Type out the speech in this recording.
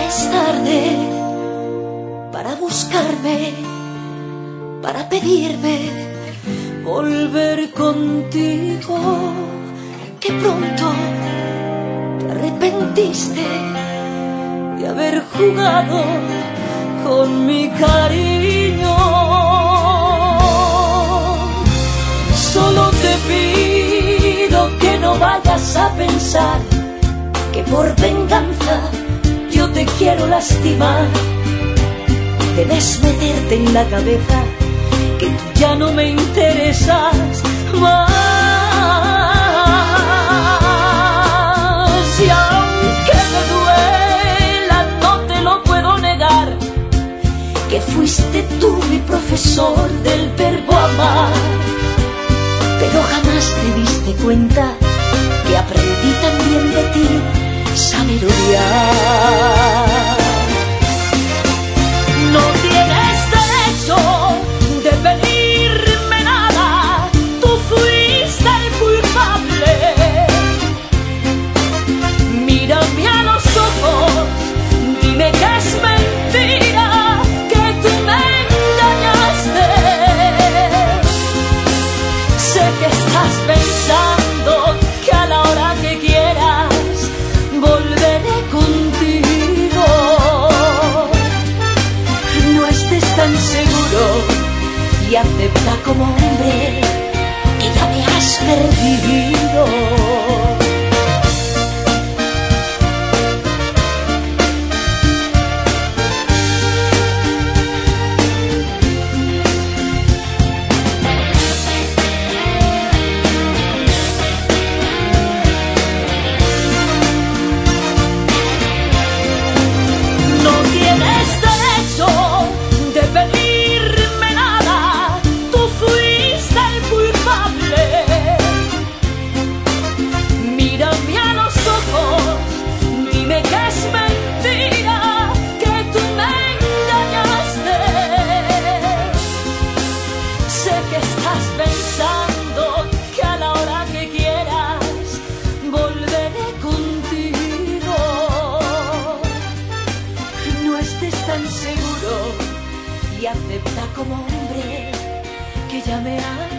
es tarde para buscarme, para pedirme volver contigo, que pronto te arrepentiste de haber jugado con mi cariño. Solo te pido que no vayas a pensar que por venganza yo te quiero lastimar. Debes meterte en la cabeza que tú ya no me interesas más. Y aunque me duela, no te lo puedo negar, que fuiste tú mi profesor del verbo amar. Pero jamás te diste cuenta que aprendí también de ti saber odiar. No tienes derecho de pedirme nada, tú fuiste el culpable. Mírame a los ojos, dime que es mentira, que tú me engañaste. Sé que estás pensando que a la hora que quieras volveré contigo. No estés tan seguro y acepta como hombre que ya me has perdido. Seguro y acepta como hombre que ya me ha